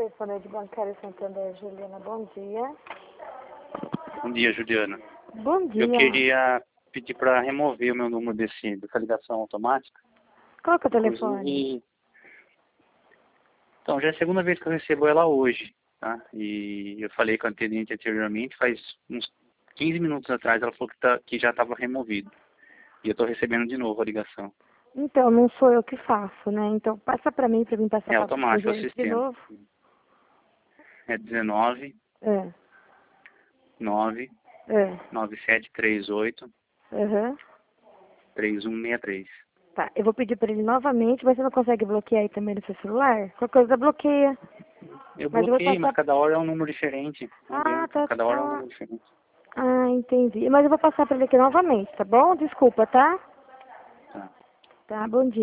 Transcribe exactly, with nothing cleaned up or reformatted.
Correspondente bancário Santander, Juliana, bom dia. Bom dia, Juliana. Bom dia. Eu queria pedir para remover o meu número desse, dessa ligação automática. Qual que é o telefone? Inclusive, então, já é a segunda vez que eu recebo ela hoje, tá? E eu falei com a atendente anteriormente, faz uns quinze minutos atrás, ela falou que, tá, que já estava removido. E eu estou recebendo de novo a ligação. Então, não sou eu que faço, né? Então, passa pra mim, pra mim passar É pra automático, é o gerente de sistema. novo. É dezenove, É, nove, é, nove sete três oito, aham. três um seis três. Tá, eu vou pedir pra ele novamente, mas você não consegue bloquear aí também no seu celular? Qualquer coisa bloqueia. Eu Mas eu vou bloqueei, mas passar... cada hora é um número diferente. Não Ah, adianta, tá, cada hora é um tá. número diferente. Ah, entendi. Mas eu vou passar pra ele aqui novamente, tá bom? Desculpa, tá? Tá. Tá, bom dia.